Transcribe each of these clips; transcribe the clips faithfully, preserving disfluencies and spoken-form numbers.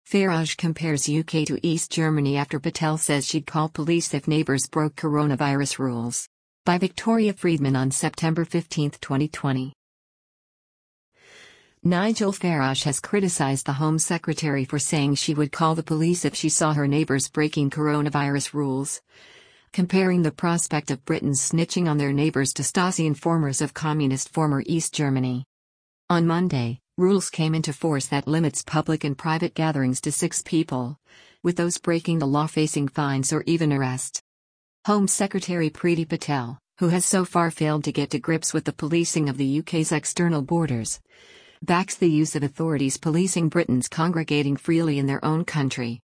Farage compares U K to East Germany after Patel says she'd call police if neighbours broke coronavirus rules. By Victoria Friedman on September fifteenth, twenty twenty. Nigel Farage has criticised the Home Secretary for saying she would call the police if she saw her neighbours breaking coronavirus rules, comparing the prospect of Britons snitching on their neighbours to Stasi informers of communist former East Germany. On Monday, rules came into force that limits public and private gatherings to six people, with those breaking the law facing fines or even arrest. Home Secretary Priti Patel, who has so far failed to get to grips with the policing of the U K's external borders, backs the use of authorities policing Britons congregating freely in their own country.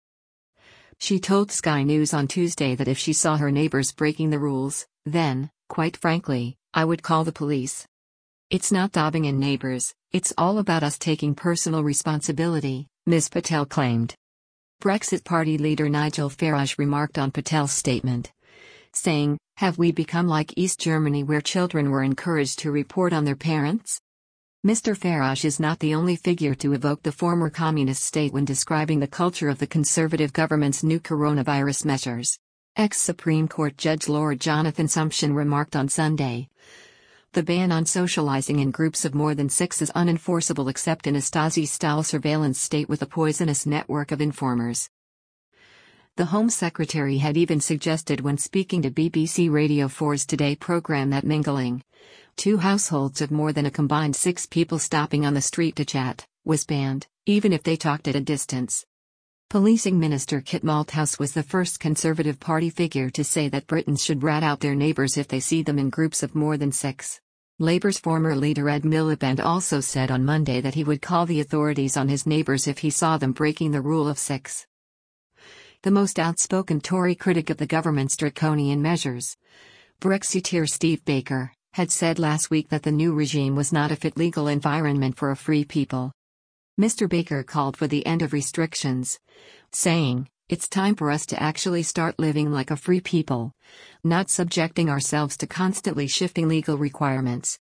She told Sky News on Tuesday that if she saw her neighbours breaking the rules, then, quite frankly, I would call the police. It's not dobbing in neighbours, it's all about us taking personal responsibility, Miz Patel claimed. Brexit Party leader Nigel Farage remarked on Patel's statement, saying, "Have we become like East Germany where children were encouraged to report on their parents?" Mister Farage is not the only figure to evoke the former communist state when describing the culture of the Conservative government's new coronavirus measures. Ex-Supreme Court Judge Lord Jonathan Sumption remarked on Sunday, "The ban on socializing in groups of more than six is unenforceable except in a Stasi-style surveillance state with a poisonous network of informers." The Home Secretary had even suggested when speaking to B B C Radio four's Today programme that mingling, two households of more than a combined six people stopping on the street to chat, was banned, even if they talked at a distance. Policing Minister Kit Malthouse was the first Conservative Party figure to say that Britons should rat out their neighbours if they see them in groups of more than six. Labour's former leader Ed Miliband also said on Monday that he would call the authorities on his neighbours if he saw them breaking the rule of six. The most outspoken Tory critic of the government's draconian measures, Brexiteer Steve Baker, had said last week that the new regime was not a fit legal environment for a free people. Mister Baker called for the end of restrictions, saying, "It's time for us to actually start living like a free people, not subjecting ourselves to constantly shifting legal requirements."